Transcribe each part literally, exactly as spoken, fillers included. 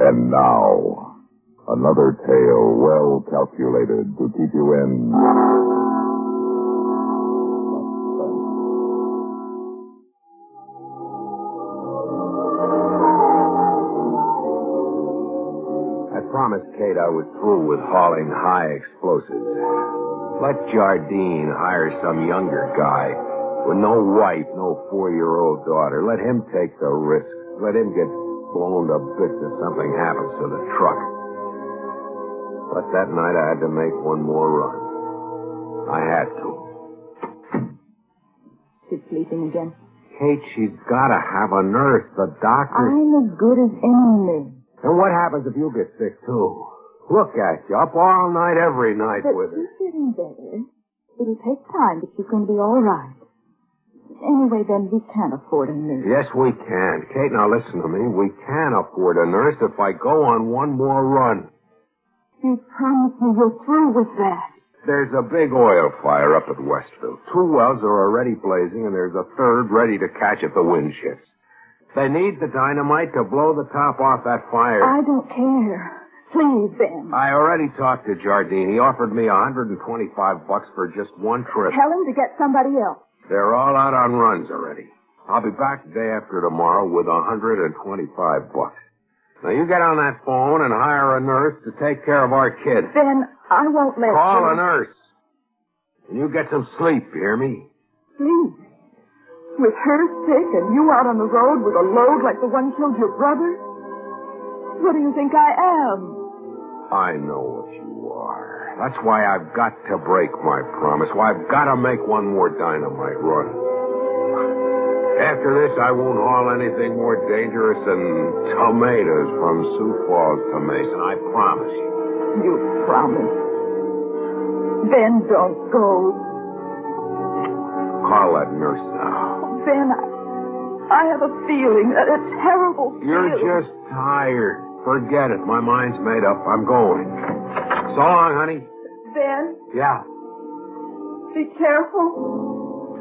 And now, another tale well calculated to keep you in I promised Kate I was through with hauling high explosives. Let Jardine hire some younger guy with no wife, no four-year-old daughter. Let him take the risks. Let him get blown to bits if something happens to the truck. But that night I had to make one more run. I had to. She's sleeping again. Kate, she's got to have a nurse. The doctor... I'm as good as any nurse. And what happens if you get sick, too? Look at you, up all night, every night but with her. She's getting better. It'll take time, but she's going to be all right. Anyway, then, we can't afford a nurse. Yes, we can. Kate, now listen to me. We can afford a nurse if I go on one more run. You promised me you're through with that. There's a big oil fire up at Westville. Two wells are already blazing, and there's a third ready to catch if the wind shifts. They need the dynamite to blow the top off that fire. I don't care. Please, Ben. I already talked to Jardine. He offered me one hundred twenty-five bucks for just one trip. Tell him to get somebody else. They're all out on runs already. I'll be back the day after tomorrow with one hundred twenty-five bucks. Now, you get on that phone and hire a nurse to take care of our kid. Ben, I won't let Call you. a nurse. And you get some sleep, you hear me? Please. With her sick and you out on the road with a load like the one killed your brother? What do you think I am? I know what you are. That's why I've got to break my promise. Why I've got to make one more dynamite run. After this, I won't haul anything more dangerous than tomatoes from Sioux Falls to Mason. I promise you. You promise. Ben, don't go. Call that nurse now. Ben, I, I have a feeling, a, a terrible feeling. You're just tired. Forget it. My mind's made up. I'm going. So long, honey. Ben? Yeah. Be careful.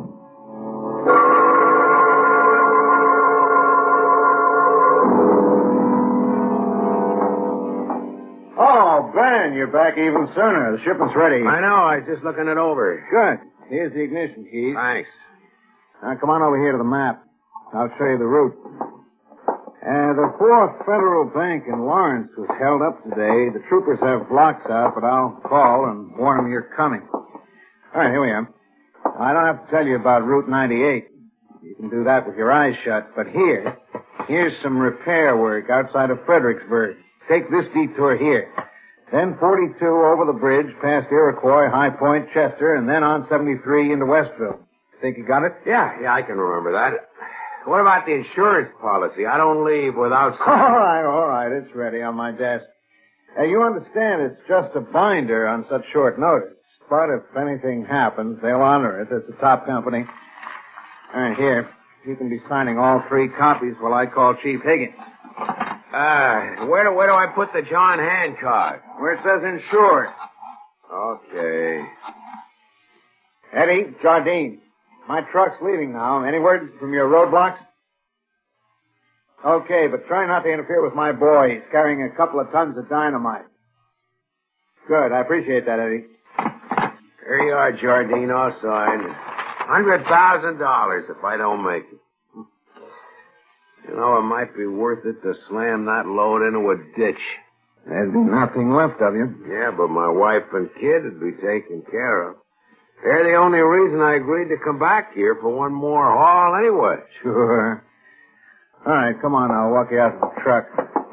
Oh, Ben, you're back even sooner. The shipment's ready. I know. I was just looking it over. Good. Here's the ignition key. Thanks. Now, come on over here to the map. I'll show you the route. Uh, the Fourth Federal Bank in Lawrence was held up today. The troopers have blocks out, but I'll call and warn them you're coming. All right, here we are. I don't have to tell you about Route ninety-eight. You can do that with your eyes shut. But here, here's some repair work outside of Fredericksburg. Take this detour here. Then forty-two over the bridge, past Iroquois, High Point, Chester, and then on seventy-three into Westville. Think you got it? Yeah, yeah, I can remember that. What about the insurance policy? I don't leave without... All right, all right. It's ready on my desk. Uh, you understand it's just a binder on such short notice. But if anything happens, they'll honor it. It's a top company. All right, here. You can be signing all three copies while I call Chief Higgins. Ah, uh, where do, where do I put the John Hancock? Where it says insured. Okay. Eddie, Jardine. My truck's leaving now. Any word from your roadblocks? Okay, but try not to interfere with my boy. He's carrying a couple of tons of dynamite. Good. I appreciate that, Eddie. Here you are, Jardine, all signed. one hundred thousand dollars if I don't make it. You know, it might be worth it to slam that load into a ditch. There's nothing left of you. Yeah, but my wife and kid would be taken care of. They're the only reason I agreed to come back here for one more haul anyway. Sure. All right, come on. I'll walk you out to the truck.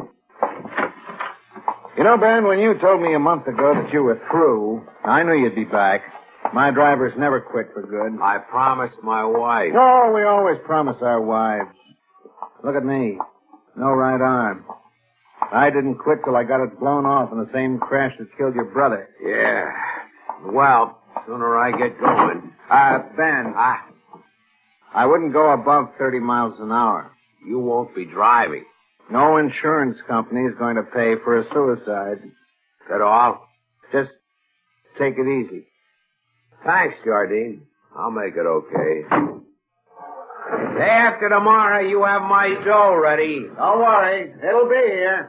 You know, Ben, when you told me a month ago that you were through, I knew you'd be back. My drivers never quit for good. I promised my wife. No, we always promise our wives. Look at me. No right arm. I didn't quit till I got it blown off in the same crash that killed your brother. Yeah. Well, sooner I get going. Uh, Ben. Ah. I wouldn't go above thirty miles an hour. You won't be driving. No insurance company is going to pay for a suicide. Is that all? Just take it easy. Thanks, Jardine. I'll make it okay. Day after tomorrow, you have my dough ready. Don't worry. It'll be here.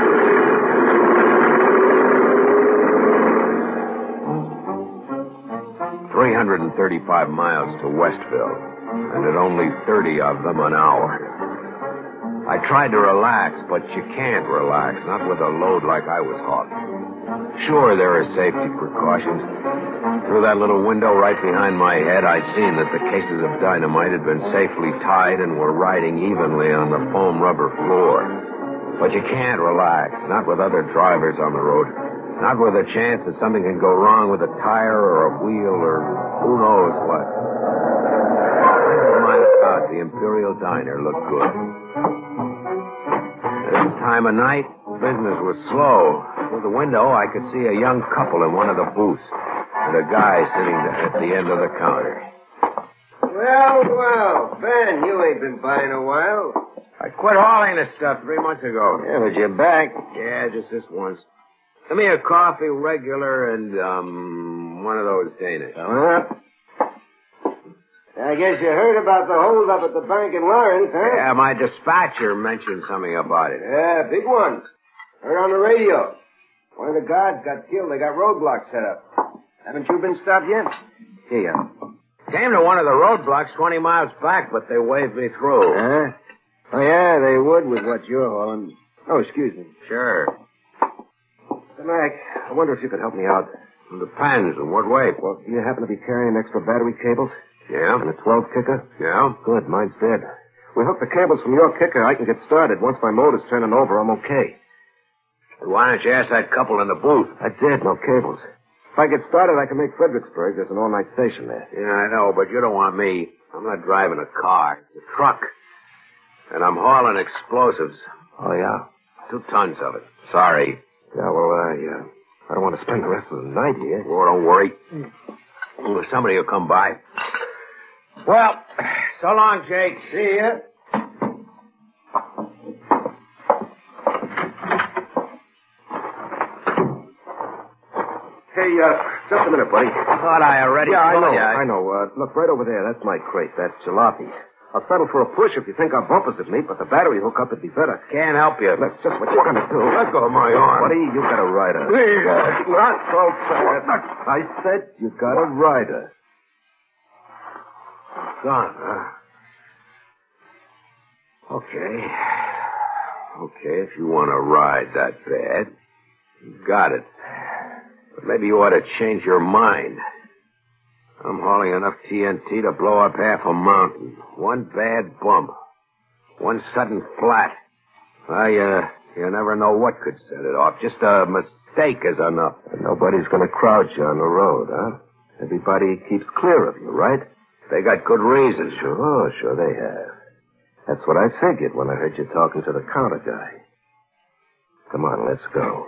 three hundred thirty-five miles to Westville, and at only thirty of them an hour. I tried to relax, but you can't relax, not with a load like I was hauling. Sure, there are safety precautions. Through that little window right behind my head, I'd seen that the cases of dynamite had been safely tied and were riding evenly on the foam rubber floor. But you can't relax, not with other drivers on the road. Not with a chance that something can go wrong with a tire or a wheel or who knows what. Miles out, the Imperial Diner looked good. At this time of night, business was slow. Through the window, I could see a young couple in one of the booths, and a guy sitting at the end of the counter. Well, well, Ben, you ain't been by in a while. I quit hauling this stuff three months ago. Yeah, but you're back. Yeah, just this once. Give me a coffee regular and, um, one of those Danish. Huh? I guess you heard about the holdup at the bank in Lawrence, huh? Yeah, my dispatcher mentioned something about it. Yeah, big one. Heard on the radio. One of the guards got killed. They got roadblocks set up. Haven't you been stopped yet? Here. Came to one of the roadblocks twenty miles back, but they waved me through. Huh? Oh, yeah, they would with what you're hauling. Oh, excuse me. Sure. So, Mac, I wonder if you could help me out. It depends. In what way? Well, do you happen to be carrying extra battery cables? Yeah? And a twelve kicker? Yeah? Good, mine's dead. We hook the cables from your kicker, I can get started. Once my motor's turning over, I'm okay. Why don't you ask that couple in the booth? I did, no cables. If I get started, I can make Fredericksburg. There's an all-night station there. Yeah, I know, but you don't want me. I'm not driving a car. It's a truck. And I'm hauling explosives. Oh, yeah? Two tons of it. Sorry. Yeah, well, I, uh, I don't want to spend the rest of the night here. Oh, don't worry. Well, somebody will come by. Well, so long, Jake. See ya. Hey, uh, just a minute, buddy. Thought I already Yeah, I told know, you. I know. Uh, look, right over there, that's my crate. That's jalopy. I'll settle for a push if you think our bumpers would meet, but the battery hookup would be better. Can't help you. That's just what you're going to do. Let go of my arm. Buddy, you got a rider. Please, Not so fast. I said you got a rider. Gone, huh? Okay. Okay, if you want to ride that bad, you got it. But maybe you ought to change your mind. I'm hauling enough T N T to blow up half a mountain. One bad bump. One sudden flat. Well, you, you never know what could set it off. Just a mistake is enough. And nobody's going to crowd you on the road, huh? Everybody keeps clear of you, right? They got good reasons. Sure, sure they have. That's what I figured when I heard you talking to the counter guy. Come on, let's go.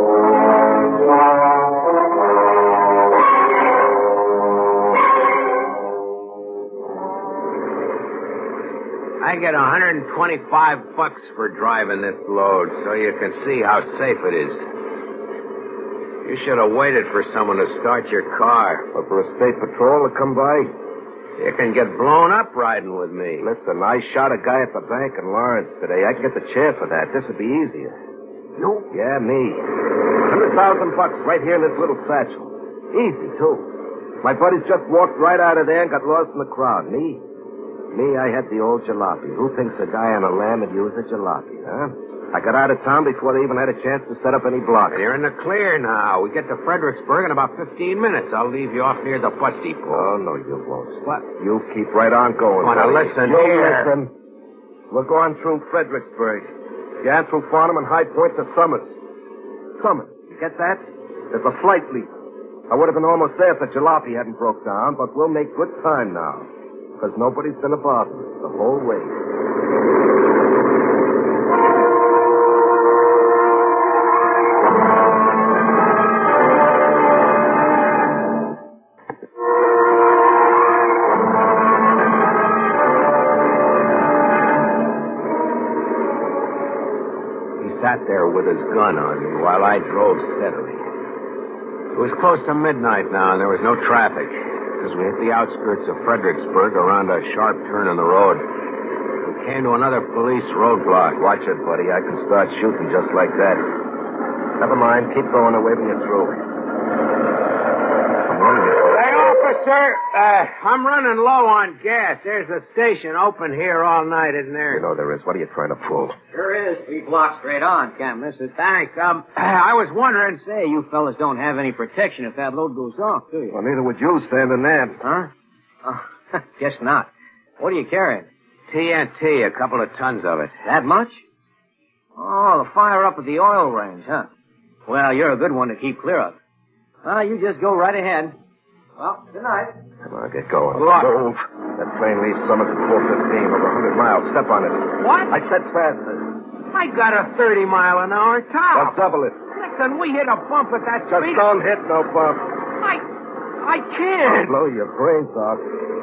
I get one hundred twenty-five bucks for driving this load, so you can see how safe it is. You should have waited for someone to start your car. Or for a state patrol to come by? You can get blown up riding with me. Listen, I shot a guy at the bank in Lawrence today. I can get the chair for that. This would be easier. You? Yeah, me. Hundred thousand bucks right here in this little satchel. Easy, too. My buddies just walked right out of there and got lost in the crowd. Me? Me, I had the old jalopy. Who thinks a guy on a lamb would use a jalopy, huh? I got out of town before they even had a chance to set up any blocks. You're in the clear now. We get to Fredericksburg in about fifteen minutes. I'll leave you off near the bus depot. Oh, no, you won't. What? You keep right on going. Well, now buddy. listen you here. listen. We're going through Fredericksburg. Yeah, through Farnham and High Point to Summers. Summers. You get that? There's a flight leak. I would have been almost there if the jalopy hadn't broke down, but we'll make good time now. Because nobody's been a bother us the whole way. Sat there with his gun on me while I drove steadily. It was close to midnight now, and there was no traffic. as we hit the outskirts of Fredericksburg around a sharp turn in the road. We came to another police roadblock. Watch it, buddy. I can start shooting just like that. Never mind. Keep going. I'll wave you through. I'm running you. Hey, officer. Uh, I'm running low on gas. There's a station open here all night, isn't there? You know there is. What are you trying to pull? Sure is. Three blocks straight on. Can't miss it. Thanks. Um, I was wondering... Say, you fellas don't have any protection if that load goes off, do you? Well, neither would you standing there. Huh? Oh, guess not. What are you carrying? T N T, a couple of tons of it. That much? Oh, the fire up at the oil range, huh? Well, you're a good one to keep clear of. Ah, you just go right ahead. Well, good night. Come on, get going. Look. Move. That plane leaves Summers at four fifteen, over one hundred miles. Step on it. What? I said faster. I got a thirty mile an hour Now top. double it. Listen, we hit a bump at that Just speed. don't hit no bump. I... I can't. Blow your brains out.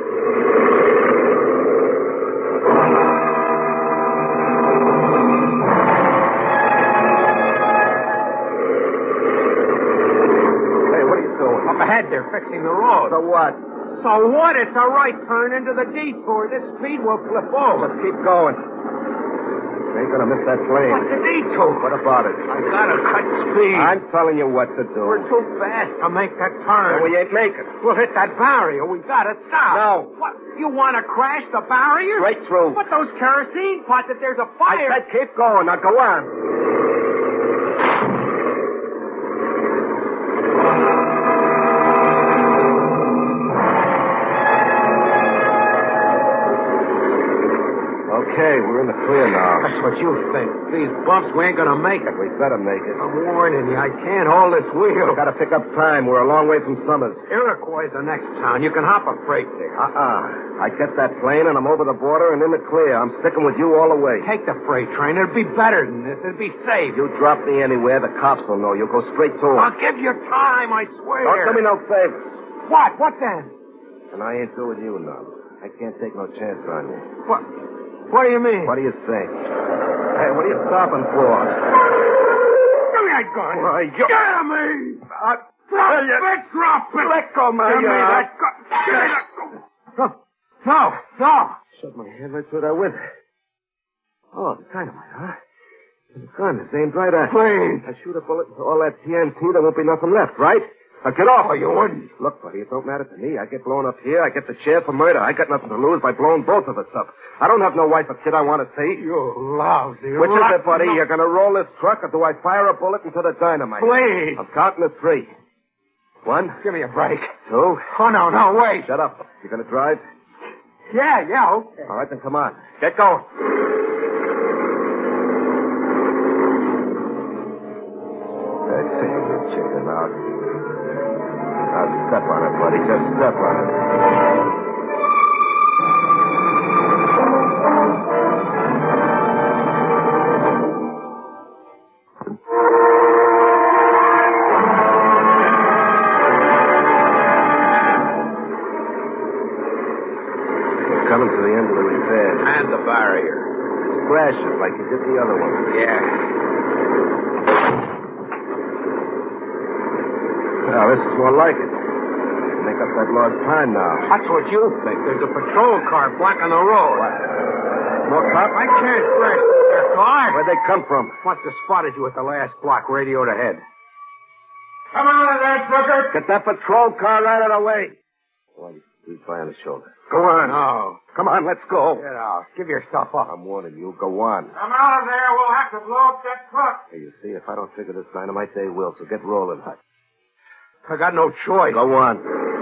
Up ahead, they're fixing the road. So what? So what? It's a right turn into the detour. This speed will flip over. Let's keep going. You ain't gonna miss that plane. What's the detour? What about it? I gotta cut speed. I'm telling you what to do. We're too fast to make that turn. No, we ain't making. We'll hit that barrier. We gotta stop. No. What? You want to crash the barrier? Right through. But those kerosene pots, if there's a fire... I said keep going. Now go on. Okay, we're in the clear now. That's what you think. These bumps, we ain't gonna make it. We better make it. I'm warning you, I can't hold this wheel. We gotta pick up time. We're a long way from Summers. Iroquois is the next town. You can hop a freight there. Uh-uh. I get that plane and I'm over the border and in the clear. I'm sticking with you all the way. Take the freight train. It'll be better than this. It'll be safe. You drop me anywhere, the cops will know. You'll go straight to them. I'll give you time, I swear. Don't do me no favors. What? What then? And I ain't doing you none. I can't take no chance on you. What? What do you mean? What do you think? Hey, what are you stopping for? Give me that gun. Why, you... Get me! Uh, Drop it! Drop it! Let go, my Give me uh, that gun. Give me that gun. No. No. No. Shut my head. That's what I with. Oh, the dynamite, huh? The gun is aimed right at... Please. I shoot a bullet into all that T N T, there won't be nothing left, right? Now get off. Oh, you wouldn't. Look, buddy, it don't matter to me. I get blown up here. I get the chair for murder. I got nothing to lose by blowing both of us up. I don't have no wife or kid I want to see. You lousy. Which is lot- it, buddy? No. You're going to roll this truck, or do I fire a bullet into the dynamite? Please. I'm counting to three. One, Give me a break. two. Oh, no, no, wait. Shut up. You going to drive? Yeah, yeah, okay. All right, then come on. Get going. That's it, you chicken out. Now step on it, buddy. Just step on it. We're coming to the end of the repair. And the barrier. Crash it like you did the other one. Yeah. Now, this is more like it. Make up that lost time now. That's what you think. There's a patrol car blocking the road. What? More cops? I can't break their car. Where'd they come from? Must have spotted you at the last block, radioed ahead. Come out of there, Booker. Get that patrol car out of the way. Well, he's by on the shoulder. Go on. No. Come on, let's go. Get out. Give yourself up. I'm warning you. Go on. Come out of there. We'll have to blow up that truck. Hey, you see, if I don't figure this dynamite, they will, so get rolling. I got no choice. Go on.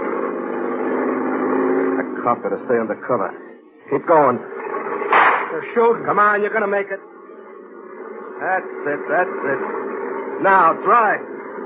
That cop better stay under cover. Keep going. They're shooting. Come on, you're gonna make it. That's it, that's it. Now, drive.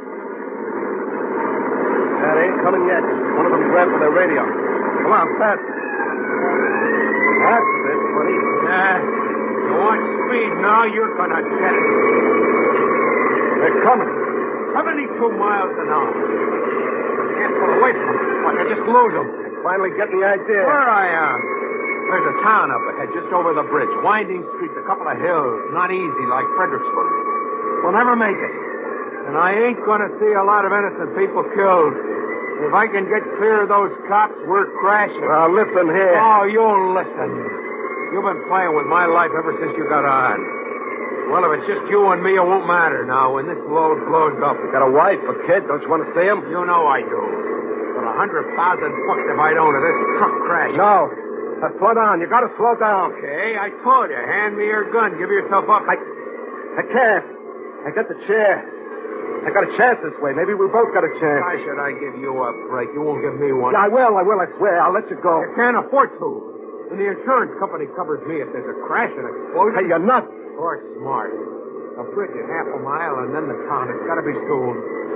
That ain't coming yet. One of them grabbed for their radio. Come on, fast. That's it, buddy. Yeah. You want speed now, you're gonna get it. They're coming. seventy-two miles an hour. I can't pull away from them. What, I just lose them. I finally get the idea. Where I am. There's a town up ahead, just over the bridge. Winding streets, a couple of hills. Not easy, like Fredericksburg. We'll never make it. And I ain't gonna see a lot of innocent people killed. If I can get clear of those cops, we're crashing. Well, listen here. Oh, you'll listen. You've been playing with my life ever since you got on. Well, if it's just you and me, it won't matter now when this load blows up. You got a wife, a kid. Don't you want to see him? You know I do. For a hundred thousand bucks if I don't, if this truck crashes. No. Now, slow down. You got to slow down. Okay, I told you. Hand me your gun. Give yourself up. I, I can't. I got the chair. I got a chance this way. Maybe we both got a chance. Why should I give you a break? You won't give me one. Yeah, I will. I will. I swear. I'll let you go. You can't afford to. And the insurance company covers me if there's a crash and explosion. Hey, you're nuts. Or smart. A bridge is half a mile and then the town. It's got to be soon.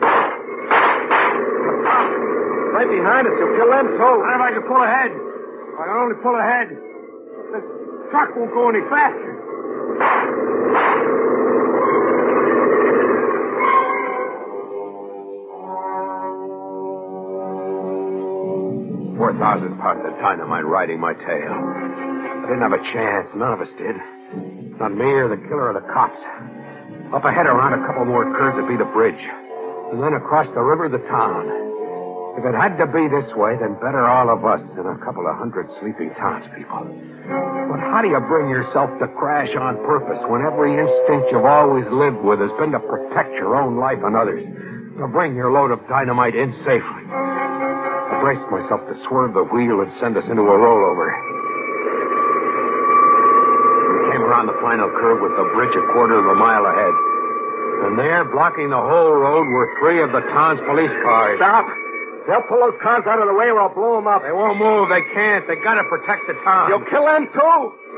Right behind us. You'll kill them, too. Not if I can pull ahead. I can only pull ahead. This truck won't go any faster. Four thousand pounds of dynamite riding my tail. I didn't have a chance. None of us did. Not me or the killer or the cops. Up ahead around a couple more curves would be the bridge. And then across the river, the town. If it had to be this way, then better all of us than a couple of hundred sleeping townspeople. But how do you bring yourself to crash on purpose when every instinct you've always lived with has been to protect your own life and others? To bring your load of dynamite in safely. I braced myself to swerve the wheel and send us into a rollover. We came around the final curve with the bridge a quarter of a mile ahead. And there, blocking the whole road, were three of the town's police cars. Stop. They'll pull those cars out of the way or I'll blow them up. They won't move. They can't. They gotta protect the town. You'll kill them, too.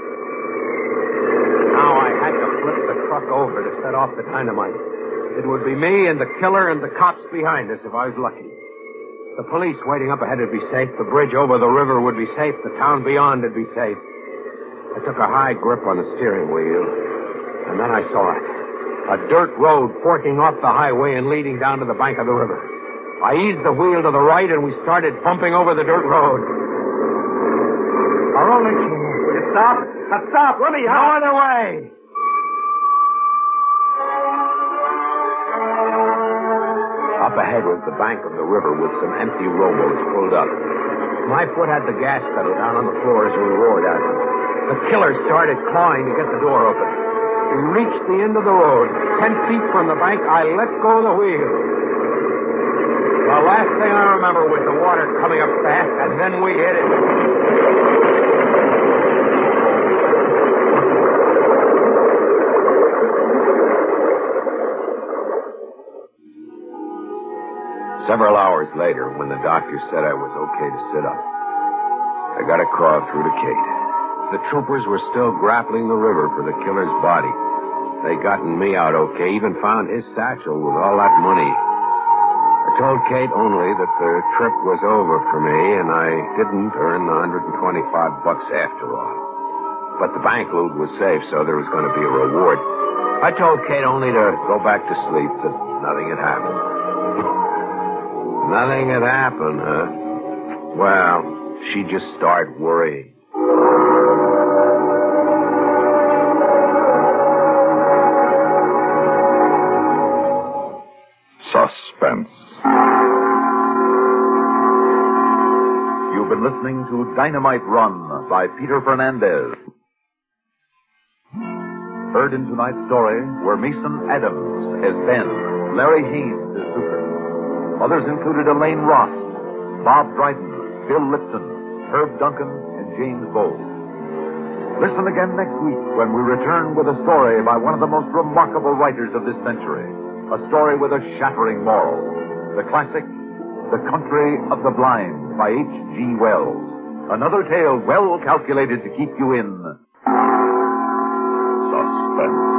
Now I had to flip the truck over to set off the dynamite. It would be me and the killer and the cops behind us if I was lucky. The police waiting up ahead would be safe. The bridge over the river would be safe. The town beyond would be safe. I took a high grip on the steering wheel, and then I saw it. A dirt road forking off the highway and leading down to the bank of the river. I eased the wheel to the right, and we started bumping over the dirt road. Our only chance. Will you stop? Now stop. Let me No out. other way. Up ahead was the bank of the river with some empty rowboats pulled up. My foot had the gas pedal down on the floor as we roared at them. The killer started clawing to get the door open. We reached the end of the road. Ten feet from the bank, I let go of the wheel. The last thing I remember was the water coming up fast, and then we hit it. Several hours later, when the doctor said I was okay to sit up, I got a crawl through to Kate. The troopers were still grappling the river for the killer's body. They'd gotten me out okay, even found his satchel with all that money. I told Kate only that the trip was over for me, and I didn't earn the one hundred twenty-five bucks after all. But the bank loot was safe, so there was going to be a reward. I told Kate only to go back to sleep, that nothing had happened. Nothing had happened, huh? Well, she'd just start worrying. Suspense. You've been listening to Dynamite Run by Peter Fernandez. Heard in tonight's story were Mason Adams as Ben, Larry Haynes as Super. Others included Elaine Ross, Bob Dryden, Bill Lipton, Herb Duncan, and James Bowles. Listen again next week when we return with a story by one of the most remarkable writers of this century. A story with a shattering moral. The classic, The Country of the Blind by H G Wells. Another tale well calculated to keep you in Suspense.